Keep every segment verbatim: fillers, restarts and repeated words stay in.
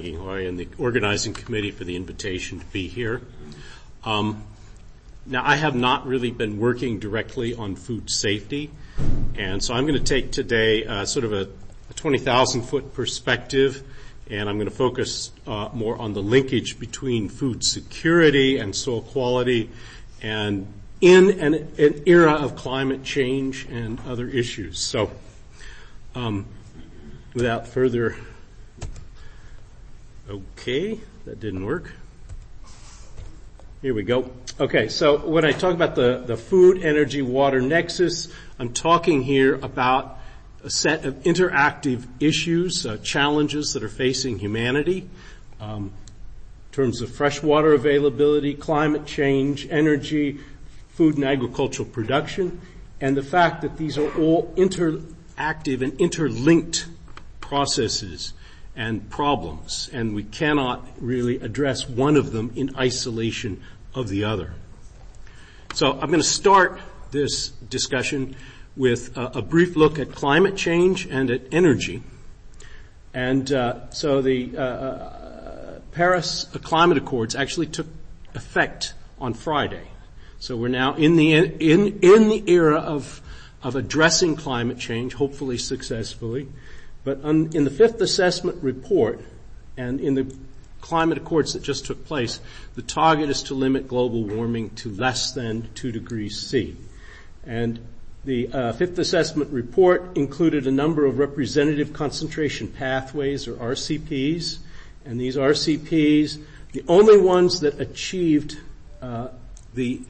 Maggie Hoy and the organizing committee for the invitation to be here. Um, now, I have not really been working directly on food safety, and so I'm going to take today uh, sort of a, a twenty thousand foot perspective, and I'm going to focus uh, more on the linkage between food security and soil quality, and in an, an era of climate change and other issues. So, um, without further, okay, that didn't work. Here we go. Okay, so when I talk about the, the food, energy, water nexus, I'm talking here about a set of interactive issues, uh, challenges that are facing humanity, um, in terms of freshwater availability, climate change, energy, food and agricultural production, and the fact that these are all interactive and interlinked processes and problems, and we cannot really address one of them in isolation of the other. So I'm going to start this discussion with a, a brief look at climate change and at energy. And uh, so the uh, uh, Paris Climate Accords actually took effect on Friday. So we're now in the in in the era of of addressing climate change, hopefully successfully. But on, in the fifth assessment report and in the climate accords that just took place, the target is to limit global warming to less than two degrees C. And the uh, fifth assessment report included a number of representative concentration pathways, or R C Ps. And these R C Ps, the only ones that achieved uh, the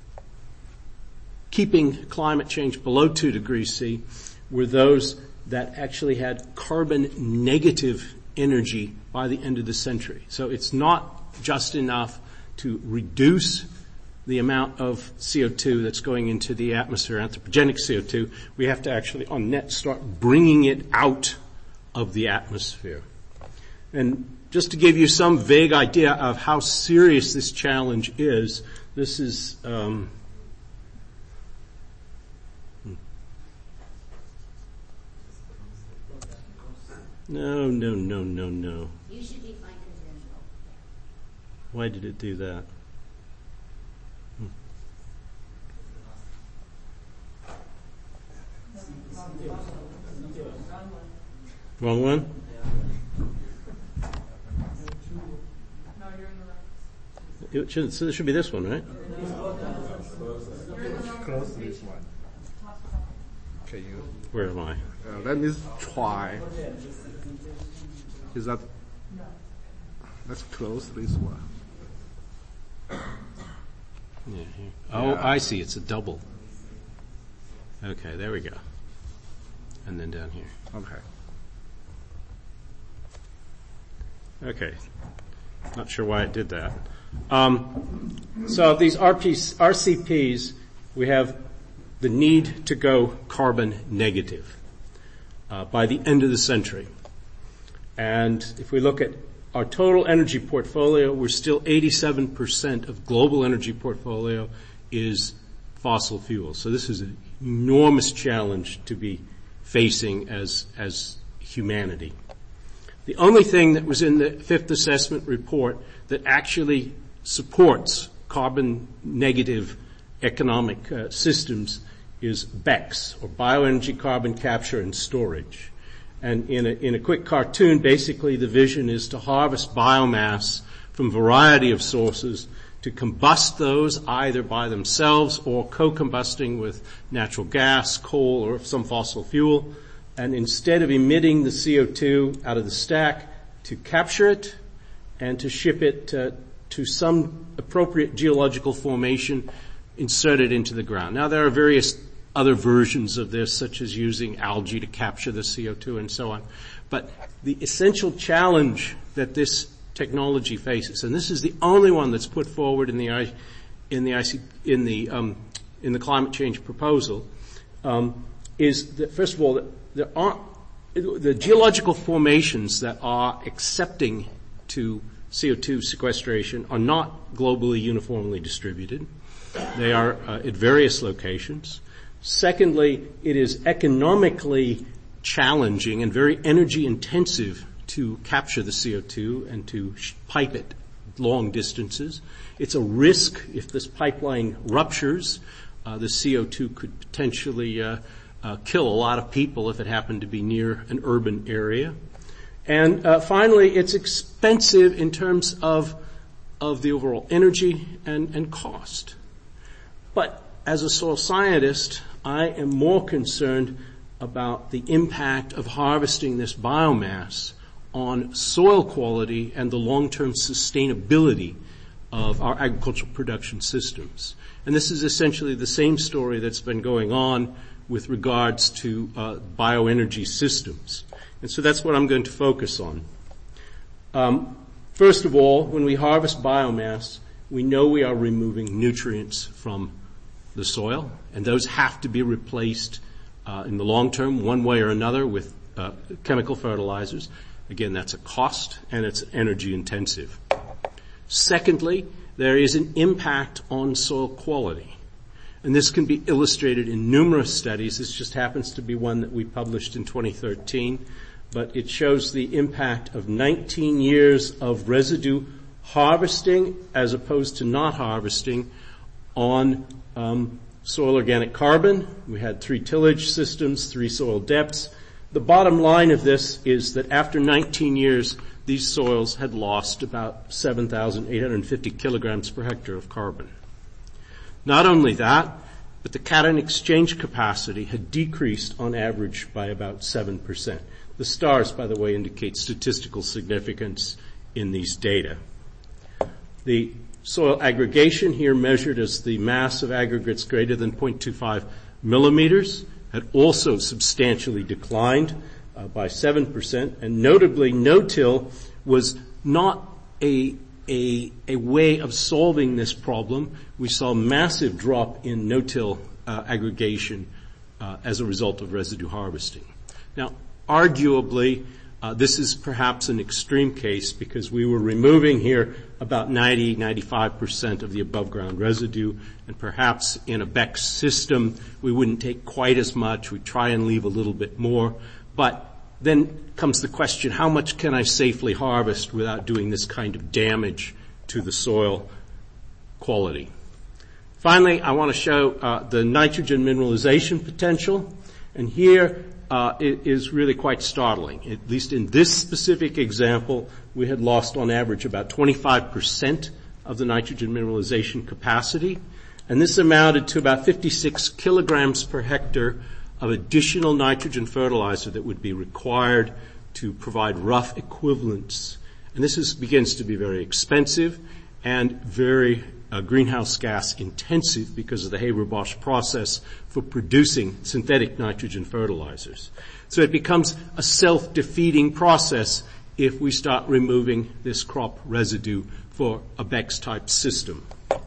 keeping climate change below two degrees C were those that actually had carbon negative energy by the end of the century. So it's not just enough to reduce the amount of C O two that's going into the atmosphere, anthropogenic C O two. We have to actually, on net, start bringing it out of the atmosphere. And just to give you some vague idea of how serious this challenge is, this is, um, No, no, no, no, no. You should be finding visual. Why did it do that? Hmm. Wrong one? It should, so it should be this one, right? Close this one. Okay, you. Where am I? Uh, let me try. Is that? Let's close this one. Yeah, here. Oh, Yeah. I see. It's a double. Okay, there we go. And then down here. Okay. Okay. Not sure why it did that. Um, so these R P, R C Ps, we have the need to go carbon negative uh, by the end of the century. And if we look at our total energy portfolio, we're still eighty-seven percent of global energy portfolio is fossil fuels. So this is an enormous challenge to be facing as, as humanity. The only thing that was in the fifth assessment report that actually supports carbon negative economic uh, systems is B E C S, or bioenergy carbon capture and storage. And in a, in a quick cartoon, basically the vision is to harvest biomass from a variety of sources, to combust those either by themselves or co-combusting with natural gas, coal, or some fossil fuel. And instead of emitting the C O two out of the stack, to capture it and to ship it uh, to some appropriate geological formation, insert it into the ground. Now there are various other versions of this, such as using algae to capture the C O two and so on. But the essential challenge that this technology faces, and this is the only one that's put forward in the in the in the um, in the climate change proposal, um, is that first of all that there aren't the geological formations that are accepting to C O two sequestration are not globally uniformly distributed. They are uh, at various locations. Secondly, it is economically challenging and very energy intensive to capture the C O two and to sh- pipe it long distances. It's a risk if this pipeline ruptures. Uh, the C O two could potentially uh, uh, kill a lot of people if it happened to be near an urban area. And uh, finally, it's expensive in terms of of the overall energy and, and cost. But as a soil scientist, I am more concerned about the impact of harvesting this biomass on soil quality and the long-term sustainability of our agricultural production systems. And this is essentially the same story that's been going on with regards to uh, bioenergy systems. And so that's what I'm going to focus on. Um, first of all, when we harvest biomass, we know we are removing nutrients from the soil, and those have to be replaced uh, in the long term, one way or another, with uh, chemical fertilizers. Again, that's a cost, and it's energy intensive. Secondly, there is an impact on soil quality. And this can be illustrated in numerous studies. This just happens to be one that we published in twenty thirteen. But it shows the impact of nineteen years of residue harvesting as opposed to not harvesting on um, soil organic carbon. We had three tillage systems, three soil depths. The bottom line of this is that after nineteen years, these soils had lost about seven thousand eight hundred fifty kilograms per hectare of carbon. Not only that, but the cation exchange capacity had decreased on average by about seven percent. The stars, by the way, indicate statistical significance in these data. The soil aggregation here measured as the mass of aggregates greater than zero point two five millimeters had also substantially declined uh, by seven percent, and notably no-till was not a, a, a way of solving this problem. We saw a massive drop in no-till uh, aggregation uh, as a result of residue harvesting. Now, arguably, uh, this is perhaps an extreme case because we were removing here about ninety, ninety-five percent of the above-ground residue, and perhaps in a B E C system we wouldn't take quite as much. We try and leave a little bit more. But then comes the question, how much can I safely harvest without doing this kind of damage to the soil quality? Finally, I want to show uh, the nitrogen mineralization potential, and here Uh, it is really quite startling. At least in this specific example, we had lost on average about twenty-five percent of the nitrogen mineralization capacity, and this amounted to about fifty-six kilograms per hectare of additional nitrogen fertilizer that would be required to provide rough equivalents. And this is, begins to be very expensive and very uh, greenhouse gas intensive because of the Haber-Bosch process for producing synthetic nitrogen fertilizers. So it becomes a self-defeating process if we start removing this crop residue for a B E C type system.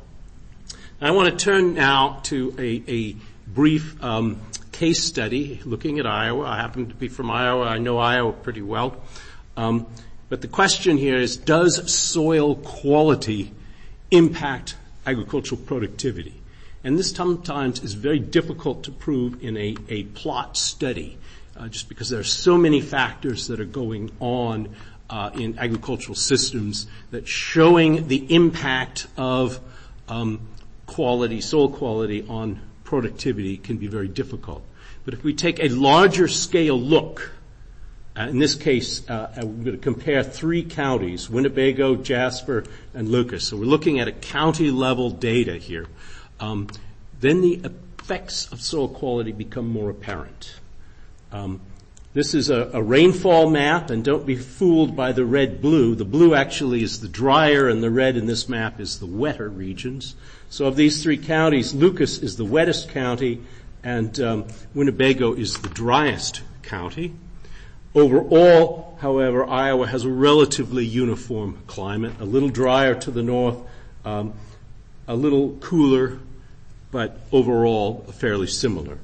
I want to turn now to a, a brief um, case study looking at Iowa. I happen to be from Iowa. I know Iowa pretty well. Um, but the question here is, does soil quality impact agricultural productivity? And this sometimes is very difficult to prove in a, a plot study, uh, just because there are so many factors that are going on uh, in agricultural systems that showing the impact of um, quality, soil quality on productivity can be very difficult. But if we take a larger scale look, Uh, in this case, uh, I'm going to compare three counties, Winnebago, Jasper, and Lucas. So we're looking at a county-level data here. Um, then the effects of soil quality become more apparent. Um, this is a, a rainfall map, and don't be fooled by the red-blue. The blue actually is the drier, and the red in this map is the wetter regions. So of these three counties, Lucas is the wettest county, and um, Winnebago is the driest county. Overall, however, Iowa has a relatively uniform climate, a little drier to the north, um, a little cooler, but overall fairly similar.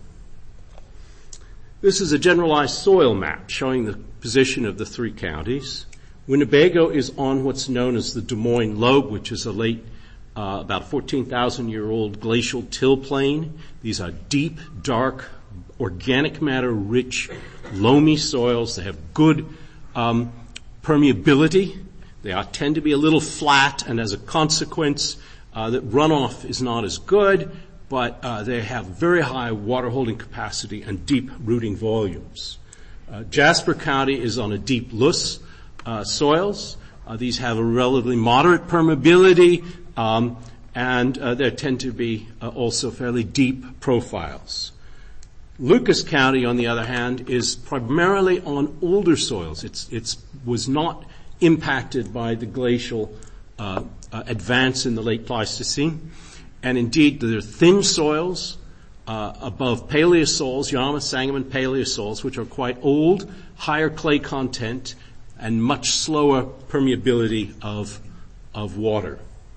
This is a generalized soil map showing the position of the three counties. Winnebago is on what's known as the Des Moines Lobe, which is a late, uh, about fourteen thousand year old glacial till plain. These are deep, dark, organic matter rich, loamy soils. They have good um, permeability. They are, tend to be a little flat, and as a consequence, uh, the runoff is not as good, but uh, they have very high water holding capacity and deep rooting volumes. Uh, Jasper County is on a deep loess uh, soils. Uh, these have a relatively moderate permeability, um, and uh, there tend to be uh, also fairly deep profiles. Lucas County, on the other hand, is primarily on older soils. It's it's was not impacted by the glacial uh, uh, advance in the late Pleistocene, and indeed there are thin soils uh, above paleosols, Yarmouth, Sangamon paleosols, which are quite old, higher clay content, and much slower permeability of of water.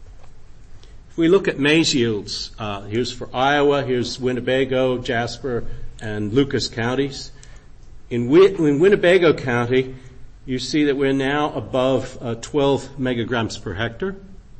If we look at maize yields, uh, here's for Iowa, here's Winnebago, Jasper, and Lucas counties. In, Win- in Winnebago County, you see that we're now above uh, twelve megagrams per hectare.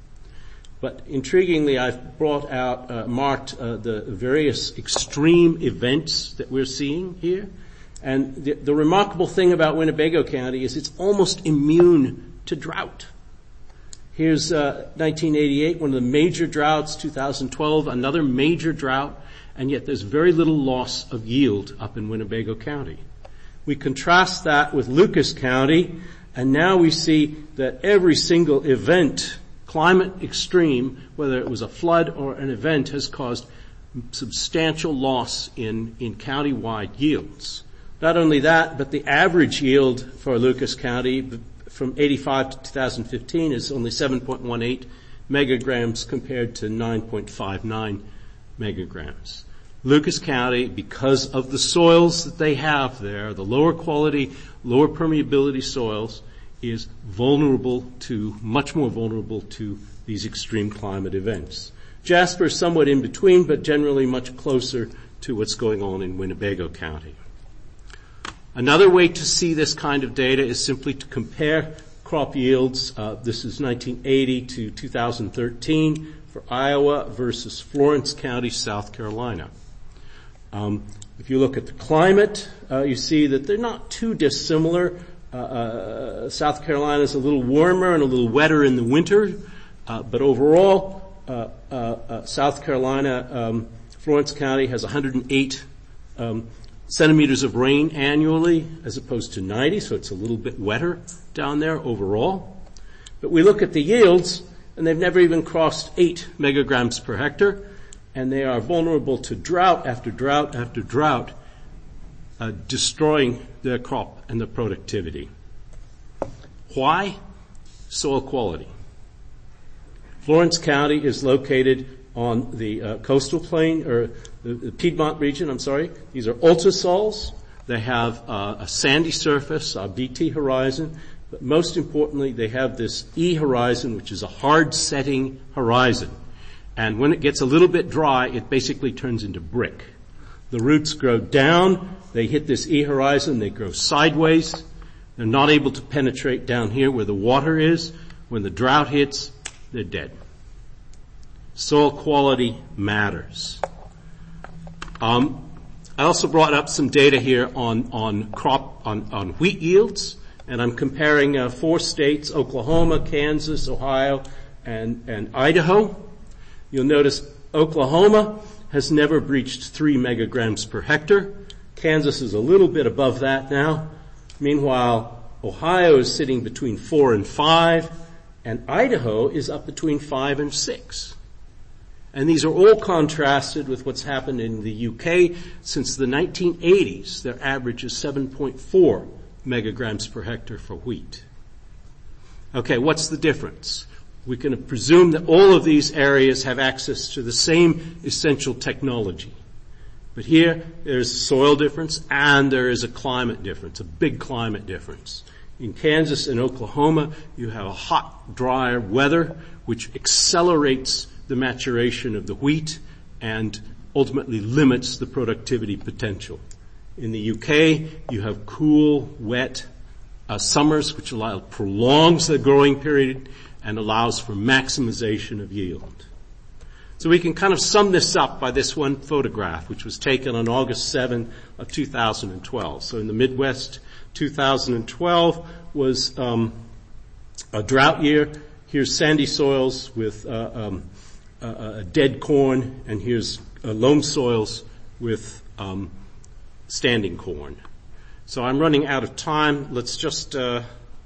But intriguingly, I've brought out, uh, marked uh, the various extreme events that we're seeing here. And the, the remarkable thing about Winnebago County is it's almost immune to drought. Here's uh, nineteen eighty-eight, one of the major droughts, two thousand twelve, another major drought, and yet there's very little loss of yield up in Winnebago County. We contrast that with Lucas County, and now we see that every single event, climate extreme, whether it was a flood or an event, has caused substantial loss in, in county-wide yields. Not only that, but the average yield for Lucas County from eighty-five to two thousand fifteen is only seven point one eight megagrams compared to nine point five nine megagrams. Lucas County, because of the soils that they have there, the lower quality, lower permeability soils, is vulnerable to, much more vulnerable to these extreme climate events. Jasper is somewhat in between, but generally much closer to what's going on in Winnebago County. Another way to see this kind of data is simply to compare crop yields. Uh, this is nineteen eighty to two thousand thirteen for Iowa versus Florence County, South Carolina. Um, if you look at the climate, uh, you see that they're not too dissimilar. Uh, uh, South Carolina is a little warmer and a little wetter in the winter, uh, but overall, uh, uh, uh, South Carolina, um, Florence County has one hundred eight um, centimeters of rain annually as opposed to ninety, so it's a little bit wetter down there overall. But we look at the yields, and they've never even crossed eight megagrams per hectare, and they are vulnerable to drought after drought after drought, uh, destroying their crop and their productivity. Why? Soil quality. Florence County is located on the uh, coastal plain, or the, the Piedmont region, I'm sorry. These are ultrasols. They have uh, a sandy surface, a B T horizon, but most importantly, they have this E horizon, which is a hard-setting horizon. And when it gets a little bit dry, it basically turns into brick. The roots grow down, they hit this E horizon, they grow sideways. They're not able to penetrate down here where the water is. When the drought hits, they're dead. Soil quality matters. Um, I also brought up some data here on, on crop, on, on wheat yields, and I'm comparing uh, four states, Oklahoma, Kansas, Ohio, and, and Idaho. You'll notice Oklahoma has never breached three megagrams per hectare. Kansas is a little bit above that now. Meanwhile, Ohio is sitting between four and five, and Idaho is up between five and six. And these are all contrasted with what's happened in the U K since the nineteen eighties. Their average is seven point four megagrams per hectare for wheat. Okay, what's the difference? We can presume that all of these areas have access to the same essential technology. But here, there's a soil difference and there is a climate difference, a big climate difference. In Kansas and Oklahoma, you have a hot, drier weather, which accelerates the maturation of the wheat and ultimately limits the productivity potential. In the U K, you have cool, wet uh, summers, which allow, prolongs the growing period and allows for maximization of yield. So we can kind of sum this up by this one photograph, which was taken on August seventh of two thousand twelve. So in the Midwest, two thousand twelve was um, a drought year. Here's sandy soils with uh, um, uh, uh, dead corn, and here's uh, loam soils with um, standing corn. So I'm running out of time. Let's just uh,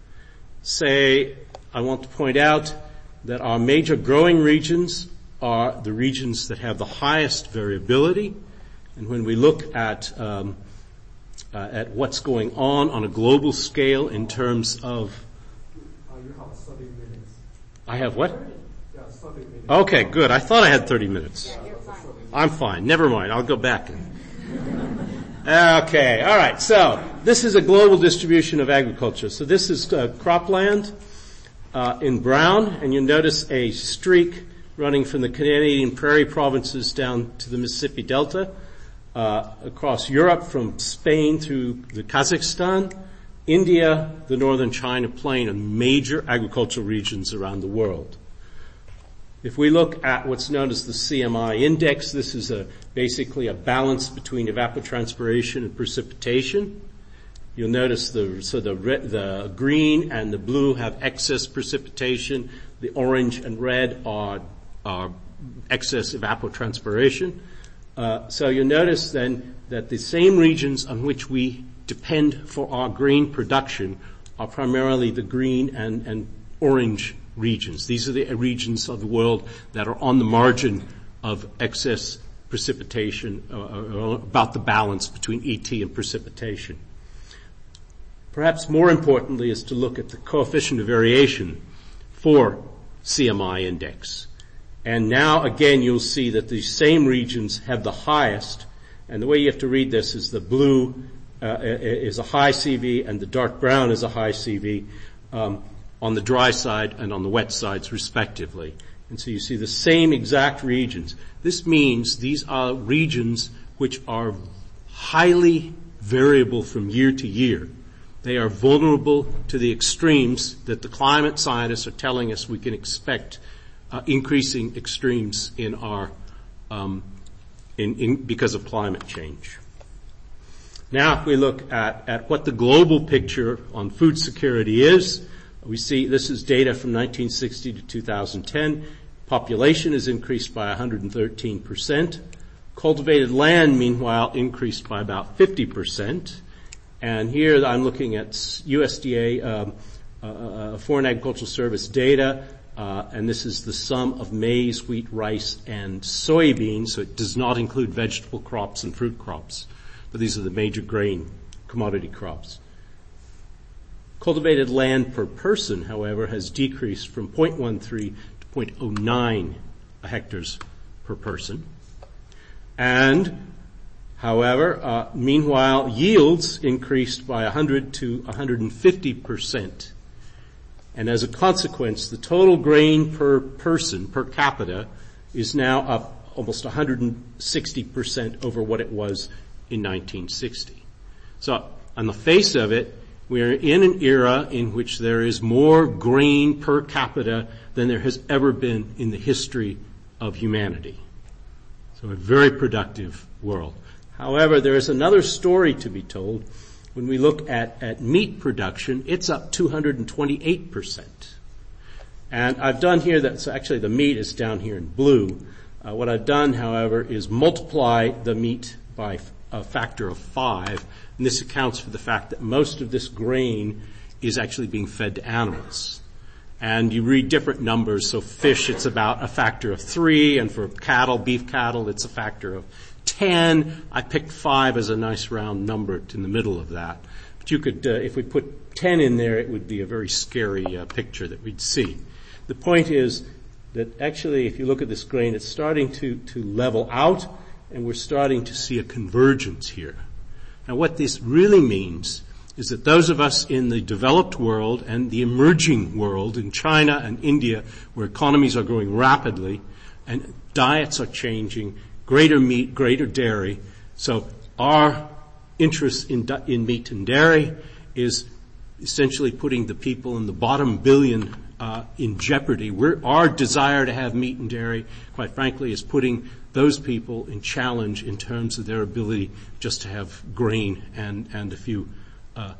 say I want to point out that our major growing regions are the regions that have the highest variability. And when we look at um, uh, at what's going on on a global scale in terms of, uh, you have thirty minutes. I have what? Yeah, thirty minutes. Okay, good. I thought I had thirty minutes. Yeah, you're fine. I'm fine. Never mind. I'll go back. And okay. All right. So this is a global distribution of agriculture. So this is uh, cropland uh, in brown, and you'll notice a streak running from the Canadian prairie provinces down to the Mississippi Delta, uh, across Europe from Spain through the Kazakhstan, India, the northern China plain, and major agricultural regions around the world. If we look at what's known as the C M I index, this is a, basically a balance between evapotranspiration and precipitation. You'll notice the, so the, red, the green and the blue have excess precipitation. The orange and red are, are excess evapotranspiration. Uh, so you'll notice then that the same regions on which we depend for our grain production are primarily the green and, and orange regions. These are the regions of the world that are on the margin of excess precipitation, uh, about the balance between E T and precipitation. Perhaps more importantly is to look at the coefficient of variation for C M I index. And now again you'll see that these same regions have the highest, and the way you have to read this is the blue uh, is a high C V and the dark brown is a high C V um, on the dry side and on the wet sides respectively. And so you see the same exact regions. This means these are regions which are highly variable from year to year. They are vulnerable to the extremes that the climate scientists are telling us we can expect, uh, increasing extremes in our, um, in, in, because of climate change. Now if we look at, at what the global picture on food security is, we see this is data from nineteen sixty to two thousand ten. Population has increased by one hundred thirteen percent. Cultivated land, meanwhile, increased by about fifty percent. And here I'm looking at U S D A, um, uh, Foreign Agricultural Service data, uh, and this is the sum of maize, wheat, rice, and soybeans, so it does not include vegetable crops and fruit crops. But these are the major grain commodity crops. Cultivated land per person, however, has decreased from zero point one three to zero point zero nine hectares per person. And However, uh, meanwhile, yields increased by one hundred to one hundred fifty percent. And as a consequence, the total grain per person, per capita, is now up almost one hundred sixty percent over what it was in nineteen sixty. So, on the face of it, we are in an era in which there is more grain per capita than there has ever been in the history of humanity. So a very productive world. However, there is another story to be told. When we look at, at meat production, it's up two hundred twenty-eight percent. And I've done here that, so actually the meat is down here in blue. Uh, what I've done, however, is multiply the meat by a factor of five, and this accounts for the fact that most of this grain is actually being fed to animals. And you read different numbers, so fish it's about a factor of three, and for cattle, beef cattle, it's a factor of ten. I picked five as a nice round number in the middle of that. But you could, uh, if we put ten in there, it would be a very scary uh, picture that we'd see. The point is that actually if you look at this grain, it's starting to, to level out, and we're starting to see a convergence here. Now what this really means is that those of us in the developed world and the emerging world in China and India, where economies are growing rapidly and diets are changing, greater meat, greater dairy. So our interest in, in meat and dairy is essentially putting the people in the bottom billion uh, in jeopardy. We're, our desire to have meat and dairy, quite frankly, is putting those people in challenge in terms of their ability just to have grain and, and a few uh, uh,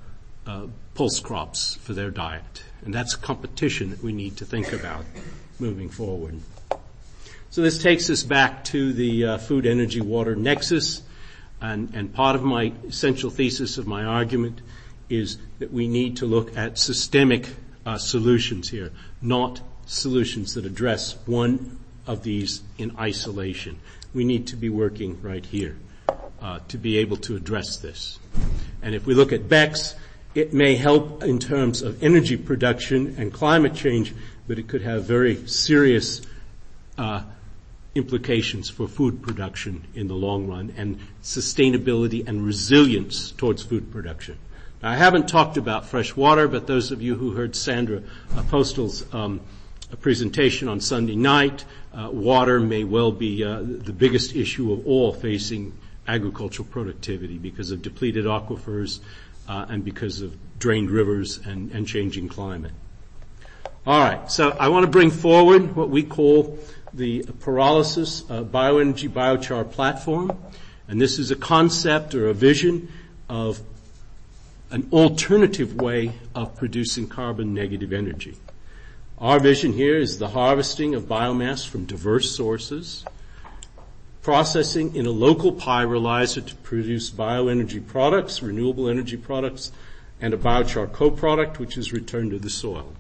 uh, pulse crops for their diet. And that's competition that we need to think about moving forward. So this takes us back to the uh, food, energy, water nexus. And, and part of my essential thesis of my argument is that we need to look at systemic uh, solutions here, not solutions that address one of these in isolation. We need to be working right here uh, to be able to address this. And if we look at BECCS, it may help in terms of energy production and climate change, but it could have very serious uh implications for food production in the long run and sustainability and resilience towards food production. Now, I haven't talked about fresh water, but those of you who heard Sandra uh, Postal's um, presentation on Sunday night, uh, water may well be uh, the biggest issue of all facing agricultural productivity because of depleted aquifers uh, and because of drained rivers and, and changing climate. All right, so I want to bring forward what we call the pyrolysis uh, bioenergy biochar platform, and this is a concept or a vision of an alternative way of producing carbon negative energy. Our vision here is the harvesting of biomass from diverse sources, processing in a local pyrolyzer to produce bioenergy products, renewable energy products, and a biochar co-product which is returned to the soil.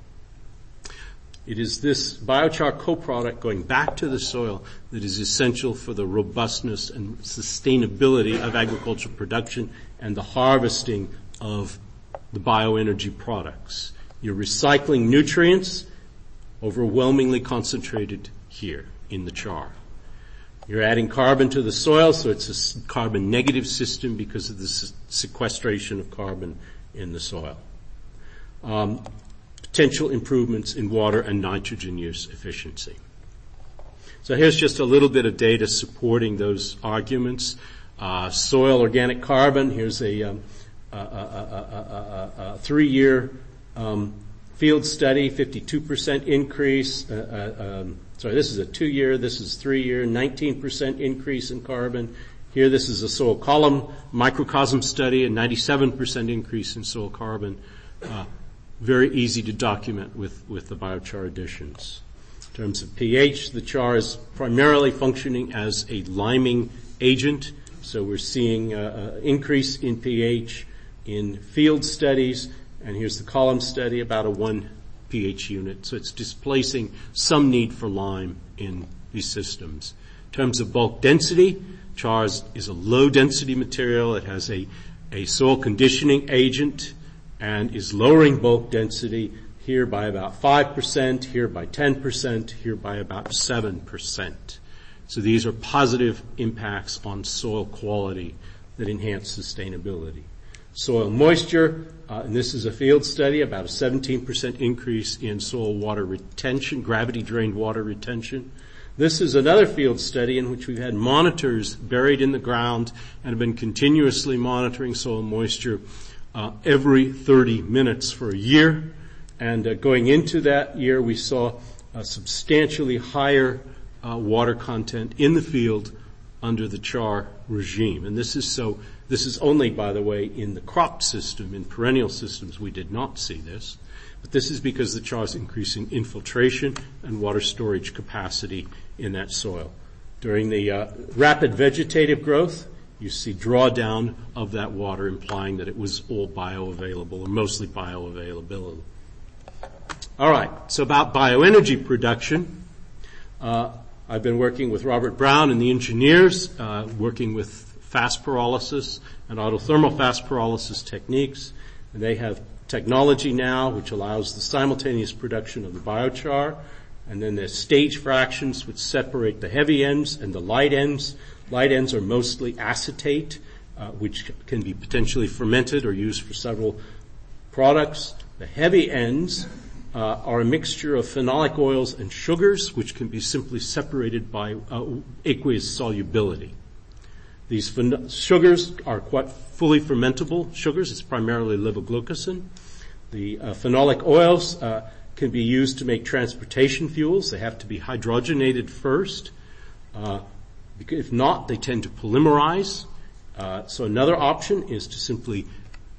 It is this biochar co-product going back to the soil that is essential for the robustness and sustainability of agricultural production and the harvesting of the bioenergy products. You're recycling nutrients overwhelmingly concentrated here in the char. You're adding carbon to the soil, so it's a carbon negative system because of the sequestration of carbon in the soil. Um, potential improvements in water and nitrogen use efficiency. So here's just a little bit of data supporting those arguments. Uh, soil organic carbon, here's a, um, a, a, a, a, a three-year um, field study, fifty-two percent increase. Uh, uh, um, sorry, this is a two-year, this is three-year, nineteen percent increase in carbon. Here, this is a soil column microcosm study, a ninety-seven percent increase in soil carbon. Uh, very easy to document with, with the biochar additions. In terms of pH, the char is primarily functioning as a liming agent, so we're seeing an increase in pH in field studies, and here's the column study, about a one pH unit, so it's displacing some need for lime in these systems. In terms of bulk density, char is a low-density material. It has a, a soil conditioning agent and is lowering bulk density here by about five percent, here by ten percent, here by about seven percent. So these are positive impacts on soil quality that enhance sustainability. Soil moisture, uh, and this is a field study, about a seventeen percent increase in soil water retention, gravity-drained water retention. This is another field study in which we've had monitors buried in the ground and have been continuously monitoring soil moisture uh, every thirty minutes for a year. And uh, going into that year, we saw a substantially higher uh, water content in the field under the char regime. And this is so, this is only, by the way, in the crop system. In perennial systems, we did not see this. But this is because the char is increasing infiltration and water storage capacity in that soil. During the uh, rapid vegetative growth, you see drawdown of that water, implying that it was all bioavailable, or mostly bioavailable. All right, so about bioenergy production. Uh, I've been working with Robert Brown and the engineers, uh, working with fast pyrolysis and autothermal fast pyrolysis techniques. And they have technology now which allows the simultaneous production of the biochar. And then there's stage fractions which separate the heavy ends and the light ends. Light ends are mostly acetate, uh, which can be potentially fermented or used for several products. The heavy ends Uh, are a mixture of phenolic oils and sugars, which can be simply separated by uh, aqueous solubility. These phen- sugars are quite fully fermentable sugars. It's primarily levoglucosan. The uh, phenolic oils uh, can be used to make transportation fuels. They have to be hydrogenated first. Uh, because if not, they tend to polymerize. Uh, so another option is to simply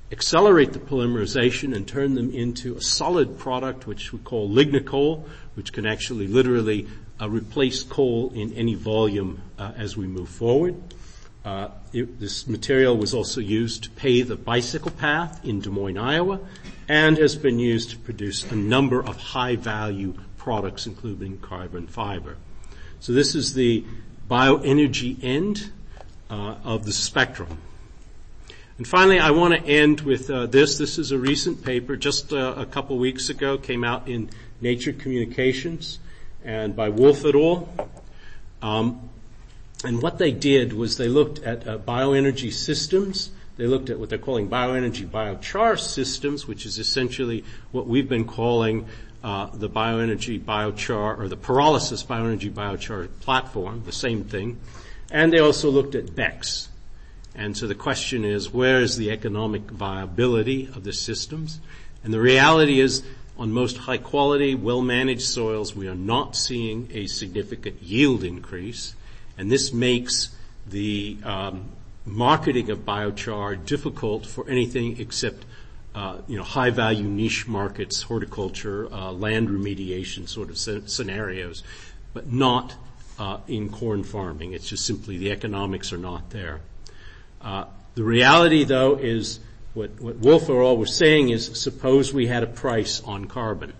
accelerate the polymerization and turn them into a solid product which we call lignocoal, which can actually literally uh, replace coal in any volume uh, as we move forward. Uh, it, this material was also used to pave the bicycle path in Des Moines, Iowa, and has been used to produce a number of high-value products, including carbon fiber. So this is the bioenergy end uh, of the spectrum. And finally, I want to end with uh, this. This is a recent paper, just uh, a couple weeks ago, came out in Nature Communications, and by Wolf et al. Um, and what they did was they looked at uh, bioenergy systems. They looked at what they're calling bioenergy biochar systems, which is essentially what we've been calling uh, the bioenergy biochar, or the pyrolysis bioenergy biochar platform, the same thing. And they also looked at B E C S. And so the question is, where is the economic viability of the systems? And the reality is, on most high-quality, well-managed soils, we are not seeing a significant yield increase. And this makes the um, marketing of biochar difficult for anything except, uh, you know, high-value niche markets, horticulture, uh, land remediation sort of scenarios, but not uh, in corn farming. It's just simply the economics are not there. Uh, the reality, though, is what, what Wolf et al. Was saying is, suppose we had a price on carbon.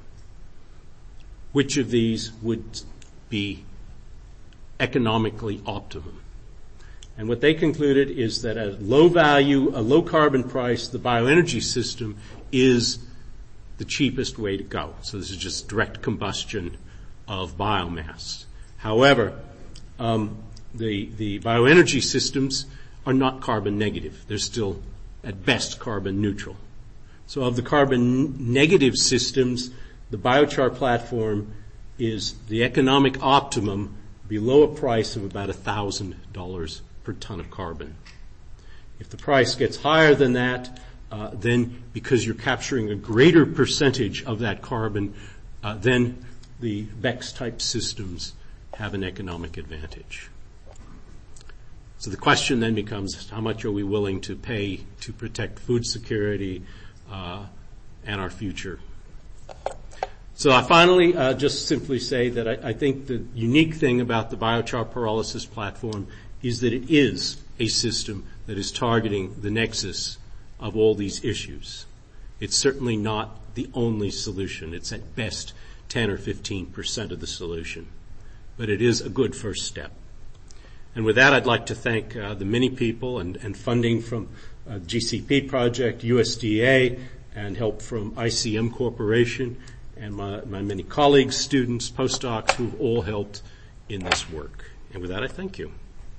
Which of these would be economically optimum? And what they concluded is that at low value, a low carbon price, the bioenergy system is the cheapest way to go. So this is just direct combustion of biomass. However, um, the, the bioenergy systems are not carbon negative. They're still, at best, carbon neutral. So of the carbon negative systems, the biochar platform is the economic optimum below a price of about one thousand dollars per ton of carbon. If the price gets higher than that, uh, then because you're capturing a greater percentage of that carbon, uh, then the B E C S-type systems have an economic advantage. So the question then becomes, how much are we willing to pay to protect food security uh, and our future? So I finally uh, just simply say that I, I think the unique thing about the biochar pyrolysis platform is that it is a system that is targeting the nexus of all these issues. It's certainly not the only solution. It's at best ten or fifteen percent of the solution. But it is a good first step. And with that, I'd like to thank uh, the many people and, and funding from uh, G C P project, U S D A, and help from I C M Corporation, and my, my many colleagues, students, postdocs who've all helped in this work. And with that, I thank you.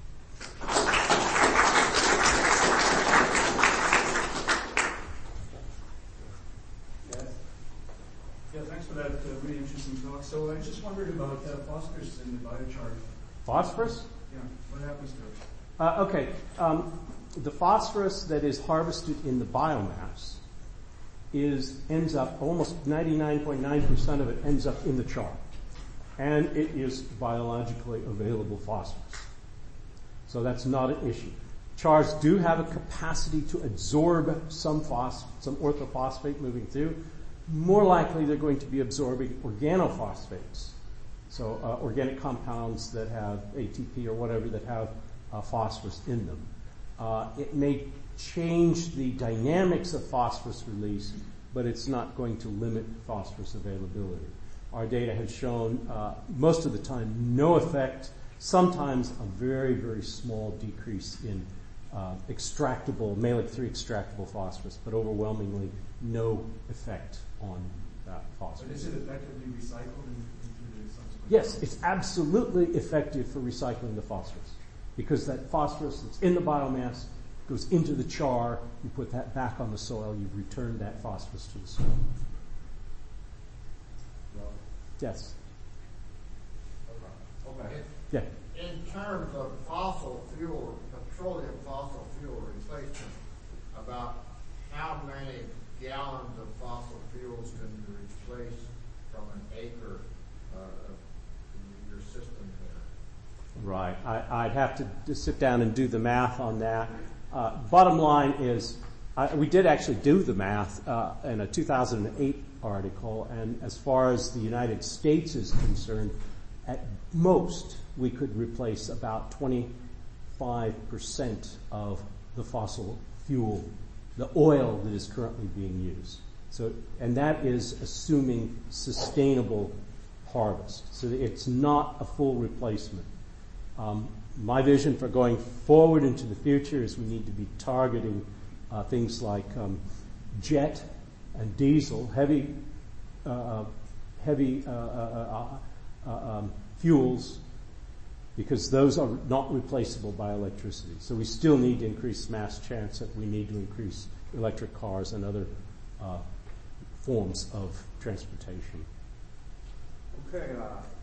Yes. Yeah, thanks for that uh, really interesting talk. So I just wondered about uh, phosphorus in the biochar. Phosphorus? Yeah, what happens to it? Uh, okay. Um, the phosphorus that is harvested in the biomass is ends up, almost ninety-nine point nine percent of it ends up in the char. And it is biologically available phosphorus. So that's not an issue. Chars do have a capacity to absorb some phos- some orthophosphate moving through. More likely they're going to be absorbing organophosphates. So uh, organic compounds that have A T P or whatever that have uh, phosphorus in them. Uh, it may change the dynamics of phosphorus release, but it's not going to limit phosphorus availability. Our data has shown uh, most of the time no effect, sometimes a very, very small decrease in uh, extractable, Mehlich three extractable phosphorus, but overwhelmingly no effect on that phosphorus. But is it effectively recycled in, into the subsequent? Yes, it's absolutely effective for recycling the phosphorus, because that phosphorus that's in the biomass goes into the char, you put that back on the soil, you return that phosphorus to the soil. Well, Yes. okay. Okay. Yeah. In terms of fossil fuel, petroleum fossil fuel replacement, about how many gallons of fossil fuels can you replace from an acre uh, of your system there? Right. I, I'd have to just sit down and do the math on that. Uh, bottom line is I, we did actually do the math uh, in a two thousand eight article, and as far as the United States is concerned, at most we could replace about twenty-five percent of the fossil fuel, the oil that is currently being used. So, and that is assuming sustainable harvest. So it's not a full replacement. Um, my vision for going forward into the future is we need to be targeting uh, things like um, jet and diesel, heavy, uh, heavy uh, uh, uh, uh, um, fuels, because those are not replaceable by electricity. So we still need to increase mass chance that we need to increase electric cars and other uh, forms of transportation. Okay, uh,